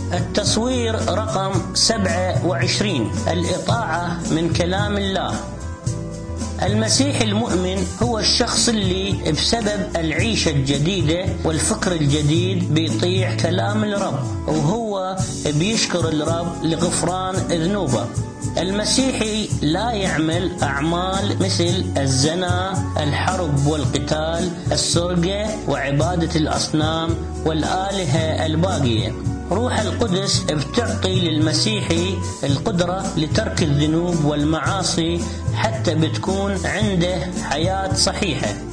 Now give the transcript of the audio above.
التصوير رقم 27: الإطاعة من كلام الله. المسيحي المؤمن هو الشخص اللي بسبب العيشة الجديدة والفكر الجديد بيطيع كلام الرب، وهو بيشكر الرب لغفران ذنوبه. المسيحي لا يعمل أعمال مثل الزنا، الحرب والقتال، السرقة وعبادة الأصنام والآلهة الباقية. روح القدس بتعطي للمسيحي القدرة لترك الذنوب والمعاصي حتى بتكون عنده حياة صحيحة.